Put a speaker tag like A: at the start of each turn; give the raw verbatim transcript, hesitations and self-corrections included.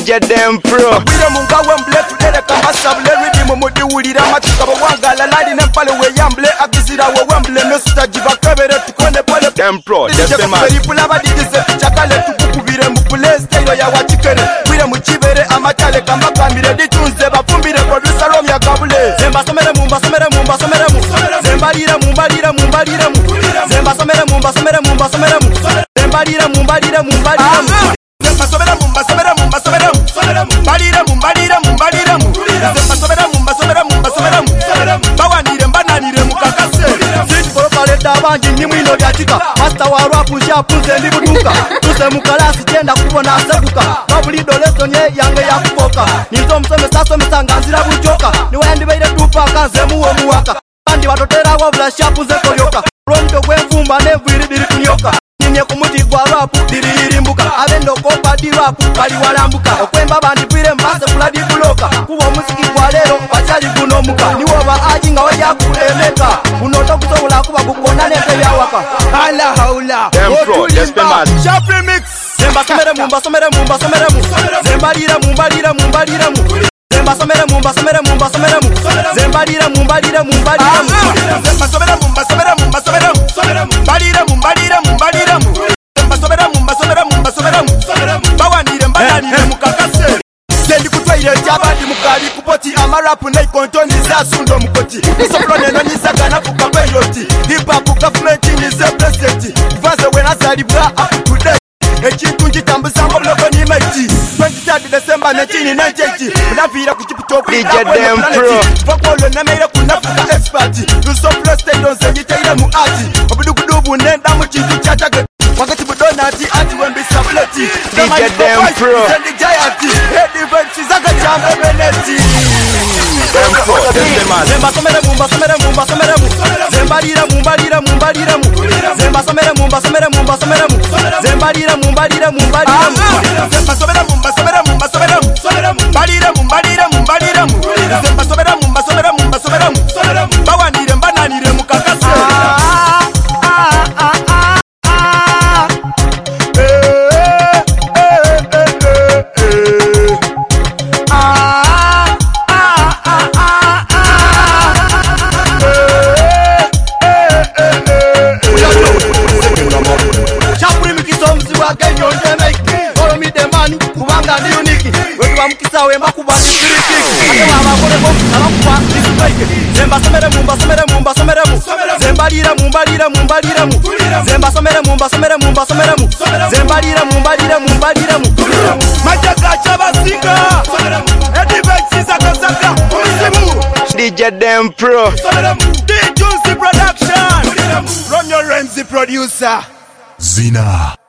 A: D J Dem Pro.
B: Wire munga wemble tudere kama sable ridi mumudi wulira matuka bwangala lali nempale we yamble akizira we wemble mesita jiba kabere tukone pole
A: Dem Pro desema
B: peripula badigize chakale tukukubire mu place style ya wachikere wire mu kibere amatale kama kamire ditunze bafumbire producer Romya Kabule zemba somere mumba somere mumba somere mu zemba lira mumba lira mumba lira mu zemba somere mumba somere mumba somere mu zemba lira mumba lira mumba lira mu zemba somere mumba somere mumba somere mu balira mumba lira mumba lira mu zemba somere mumba somere mumba somere mu bawanire mbananire mu kakase sisi pole dabanji ni mwino lyatika master wa rap shapunze ndi buduka tuse mukalasi tenda kubona asebuka babuli doleso nye yange yakuboka nizo msome sasa msanganzira buchoka ni wendi beire tupa kanze muwo muwaka kandi watotera wabula shapunze kolyoka romto kwemfumba nevwiri diri kunyoka nyinye kumuti kwa rap diri irimbuka abendo kopa di rap bali walambuka okwemba bandi pire mbase kuladi kuloka kuwa musiki kwa lero bachali kunomuka niwo ba ajinga waya kulemeka unoto kusobola kuba kukona nete byawaka ala haula
A: Dem Pro desema
B: sharp remix zemba somere mumba somere mumba somere mu zemba lira mumba lira mumba lira mu zemba somere mumba somere mumba somere mu zemba lira mumba lira mumba lira mu zemba somere mumba somere mumba somere mu balira mumba lira mumba lira mu zemba somere mumba somere mumba somere mu bawanire mbananire mukakase sendi kutwaire cyabandi mukali kupoti amarapu nei kontoni za sundo mukoti isopro neno nisagana kukabayoti hip hop government ni ze president vaze when azalibwa up to date ekintu ngitambuza ngo bloko ni meti twenty-third December nineteen ninety-eight unavira ku chiptop
A: D J Dem Pro
B: bakolo na meire kunafuka expert luso plus stadium zengiteire mu ati obudugudubu nenda mu kintu kyataga wakati budonati ati wembi sableti
A: D J Dem Pro
B: sendi giant head event zaka chambe beneti
A: Dem Pro desema
B: zemba somere mumba somere mumba somere mu zemba lira mumba lira mumba lira mu zemba somere mumba somere mumba somere mu zemba lira mumba lira mumba lira mu zemba somere mumba somere mumba somere mu balira mumba lira mumba lira mu zemba somere mumba somere mumba somere mu bawanire mbananire mu kakase wemba kubandi friki ate wabakoleko abakuba display zemba somere mumba somere mumba somere mu zemba lira mumba lira mumba lira mu zemba somere mumba somere mumba somere mu zemba lira mumba lira mumba lira mu majaga chabasinga edivensi zaka zaka musimu
A: D J Dem Pro
B: D J Production Ronyo Renzi producer
C: Zina.